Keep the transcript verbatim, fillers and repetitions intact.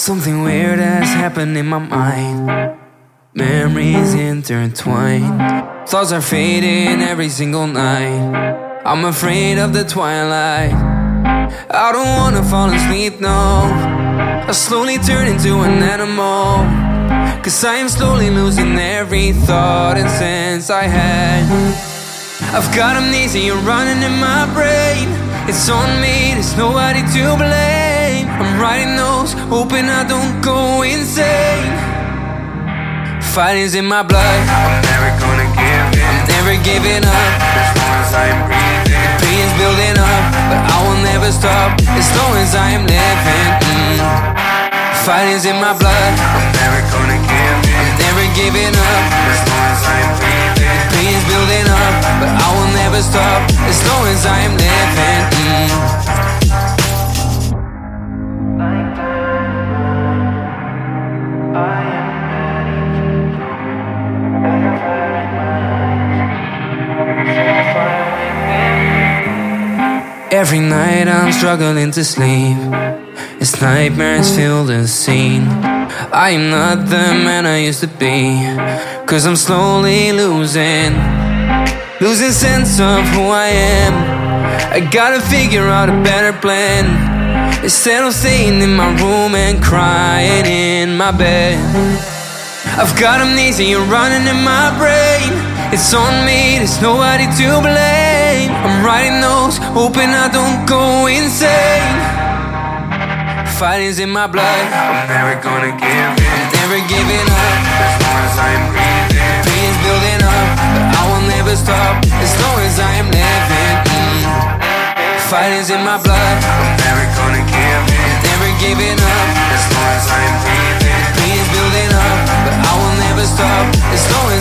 Something weird has happened in my mind. Memories intertwined. Thoughts are fading every single night. I'm afraid of the twilight. I don't wanna fall asleep, no. I slowly turn into an animal, cause I am slowly losing every thought and sense I had. I've got amnesia running in my brain. It's on me, there's nobody to blame. I'm writing notes, hoping I don't go insane. Fighting's in my blood. I'm never gonna give in. I'm never giving up. As long as I am breathing. The pain's building up, but I will never stop as long as I am living. mm. Fighting's in my blood. I'm never gonna give in. I'm never giving up. As long as I am breathing. The pain's building up, but I will never stop as long as I am living. mm. Every night I'm struggling to sleep as nightmares fill the scene. I am not the man I used to be, cause I'm slowly losing Losing sense of who I am. I gotta figure out a better plan, instead of staying in my room and crying in my bed. I've got amnesia running in my brain. It's on me, there's nobody to blame. I'm writing notes, hoping I don't go insane. Fighting's in my blood. I'm never gonna give in. I'm never giving up. As long as I am breathing. Pain's building up, but I will never stop as long as I am living. mm. Fighting's in my blood. I'm never gonna give in. I'm never giving up. As long as I am breathing. Pain's building up, but I will never stop as long as